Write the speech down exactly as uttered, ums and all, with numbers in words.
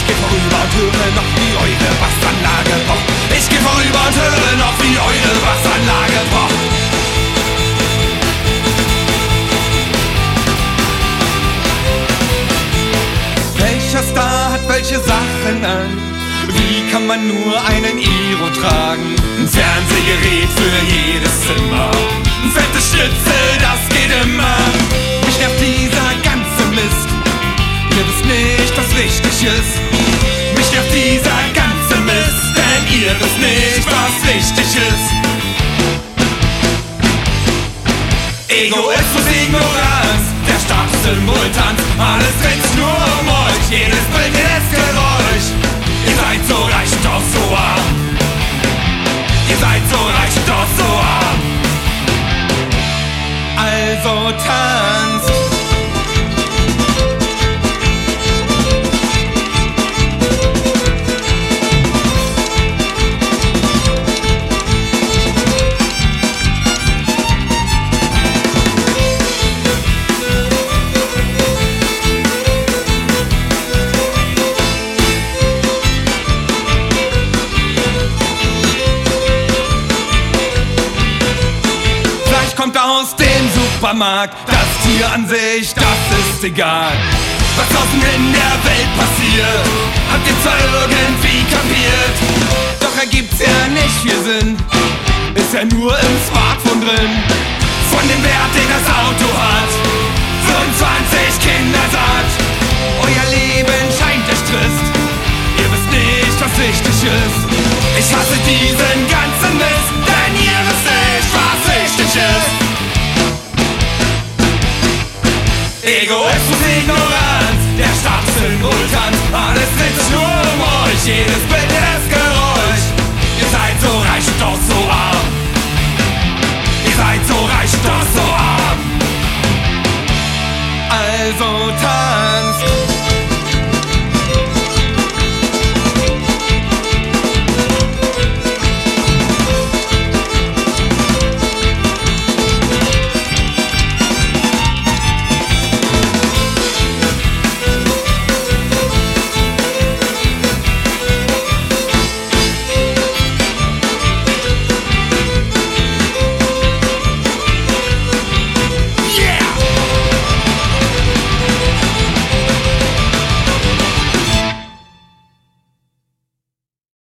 Ich geh vorüber und höre noch, wie eure Bassanlage pocht. Ich geh vorüber und höre noch, wie eure Bassanlage pocht. Welcher Star hat welche Sachen an? Wie kann man nur einen Iro tragen? Ein Fernsehgerät für jedes Zimmer, ein fettes Schnitzel, das geht immer. Mich nervt dieser ganze Mist, ihr wisst nicht, was wichtig ist. Mich nervt dieser ganze Mist, denn ihr wisst nicht, was wichtig ist. Egoismus, Ignoranz, der Statussymbol tanzt. Alles dreht sich nur um euch, jedes Bild, jedes Geräusch. Ihr seid so reich, doch so arm. Ihr seid so reich, doch so arm. Also tanzt. Kommt aus dem Supermarkt, das Tier an sich, das ist egal. Was draußen in der Welt passiert, habt ihr zwar irgendwie kapiert, doch ergibt's ja nicht viel Sinn, ist ja nur im Smartphone drin. Von dem Wert, den das Auto hat, fünfundzwanzig Kinder satt. Euer Leben scheint euch trist, ihr wisst nicht, was wichtig ist. Ich hasse diesen ganzen Mist, denn ihr wisst nicht, was wichtig ist. Egoismus, Ignoranz, der Statussymbol tanzt. Alles dreht sich nur um euch, jedes Bild, jedes Geräusch. Ihr seid so reich, doch so arm. Ihr seid so reich, doch so arm.